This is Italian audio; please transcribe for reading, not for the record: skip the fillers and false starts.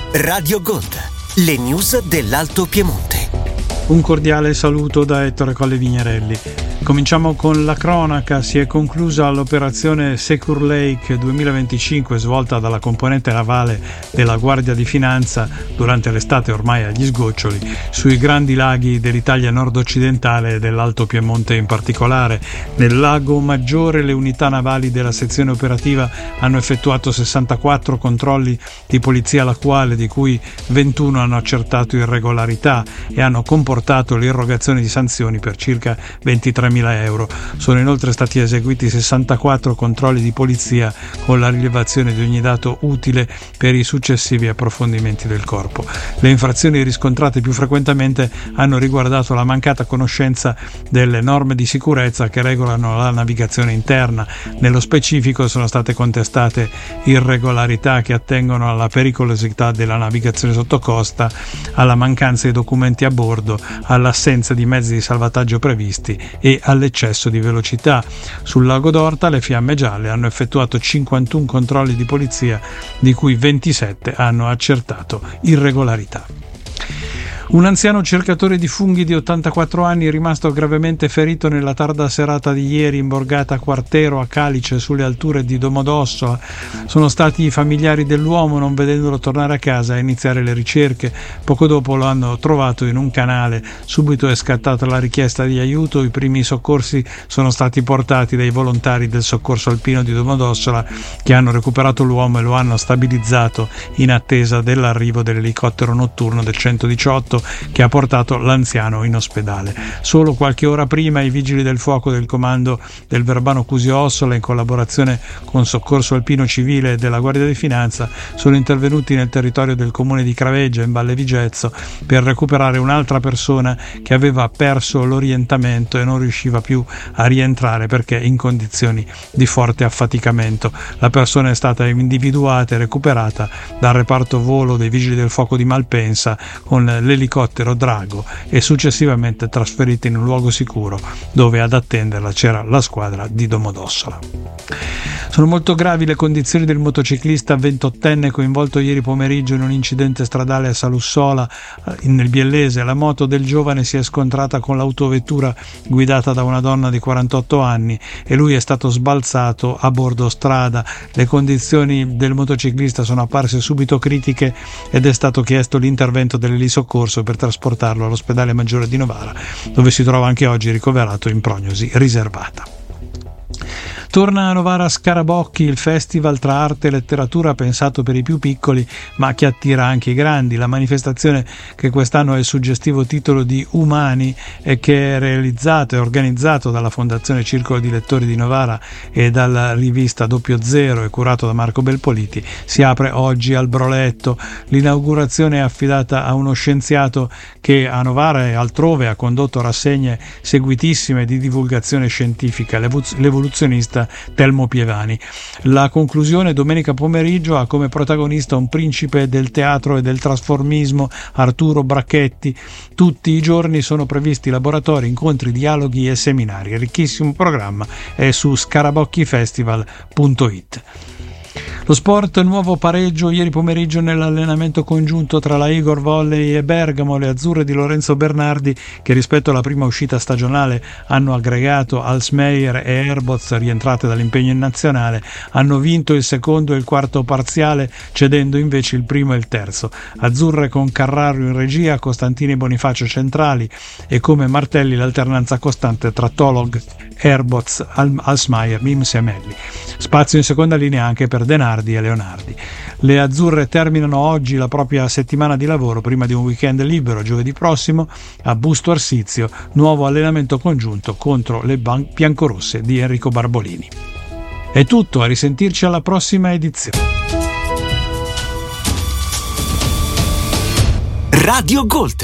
Radio Gold, le news dell'Alto Piemonte. Un cordiale saluto da Ettore Colle Vignerelli. Cominciamo con la cronaca. Si è conclusa l'operazione Secure Lake 2025 svolta dalla componente navale della Guardia di Finanza durante l'estate ormai agli sgoccioli sui grandi laghi dell'Italia nord-occidentale e dell'Alto Piemonte in particolare. Nel lago Maggiore le unità navali della sezione operativa hanno effettuato 64 controlli di polizia lacuale, di cui 21 hanno accertato irregolarità e hanno comportato l'irrogazione di sanzioni per circa 23.000 euro. Sono inoltre stati eseguiti 64 controlli di polizia con la rilevazione di ogni dato utile per i successivi approfondimenti del corpo. Le infrazioni riscontrate più frequentemente hanno riguardato la mancata conoscenza delle norme di sicurezza che regolano la navigazione interna. Nello specifico sono state contestate irregolarità che attengono alla pericolosità della navigazione sottocosta, alla mancanza di documenti a bordo, all'assenza di mezzi di salvataggio previsti e all'eccesso di velocità. Sul lago d'Orta le Fiamme Gialle hanno effettuato 51 controlli di polizia, di cui 27 hanno accertato irregolarità. Un anziano cercatore di funghi di 84 anni è rimasto gravemente ferito nella tarda serata di ieri in borgata Quartero a Calice, sulle alture di Domodossola. Sono stati i familiari dell'uomo, non vedendolo tornare a casa, a iniziare le ricerche. Poco dopo lo hanno trovato in un canale. Subito è scattata la richiesta di aiuto. I primi soccorsi sono stati portati dai volontari del soccorso alpino di Domodossola, che hanno recuperato l'uomo e lo hanno stabilizzato in attesa dell'arrivo dell'elicottero notturno del 118 che ha portato l'anziano in ospedale. Solo qualche ora prima i vigili del fuoco del comando del Verbano Cusio Ossola, in collaborazione con Soccorso Alpino Civile e della Guardia di Finanza, sono intervenuti nel territorio del comune di Craveggia, in Valle Vigezzo, per recuperare un'altra persona che aveva perso l'orientamento e non riusciva più a rientrare perché in condizioni di forte affaticamento. La persona è stata individuata e recuperata dal reparto volo dei vigili del fuoco di Malpensa con l'elicottero Drago e successivamente trasferita in un luogo sicuro, dove ad attenderla c'era la squadra di Domodossola. Sono molto gravi le condizioni del motociclista 28enne coinvolto ieri pomeriggio in un incidente stradale a Salussola, nel Biellese. La moto del giovane si è scontrata con l'autovettura guidata da una donna di 48 anni e lui è stato sbalzato a bordo strada. Le condizioni del motociclista sono apparse subito critiche ed è stato chiesto l'intervento dell'elisoccorso per trasportarlo all'ospedale Maggiore di Novara, dove si trova anche oggi ricoverato in prognosi riservata. Torna a Novara Scarabocchi, il festival tra arte e letteratura pensato per i più piccoli ma che attira anche i grandi. La manifestazione, che quest'anno ha il suggestivo titolo di Umani e che è realizzato e organizzato dalla Fondazione Circolo di Lettori di Novara e dalla rivista Doppio Zero e curato da Marco Belpoliti, si apre oggi al Broletto. L'inaugurazione è affidata a uno scienziato che a Novara e altrove ha condotto rassegne seguitissime di divulgazione scientifica, l'evoluzionista Telmo Pievani. La conclusione domenica pomeriggio ha come protagonista un principe del teatro e del trasformismo, Arturo Bracchetti. Tutti i giorni sono previsti laboratori, incontri, dialoghi e seminari. Ricchissimo programma è su scarabocchifestival.it. Lo sport, nuovo pareggio ieri pomeriggio nell'allenamento congiunto tra la Igor Volley e Bergamo. Le azzurre di Lorenzo Bernardi, che rispetto alla prima uscita stagionale hanno aggregato Alsmeyer e Herboz, rientrate dall'impegno in nazionale, hanno vinto il secondo e il quarto parziale, cedendo invece il primo e il terzo. Azzurre con Carraro in regia, Costantini e Bonifacio centrali e come martelli l'alternanza costante tra Tolog, Herboz, Alsmeyer, Mims e Amelli. Spazio in seconda linea anche per Denardi e Leonardi. Le azzurre terminano oggi la propria settimana di lavoro prima di un weekend libero. Giovedì prossimo a Busto Arsizio, nuovo allenamento congiunto contro le biancorosse di Enrico Barbolini. È tutto, a risentirci alla prossima edizione. Radio Gold.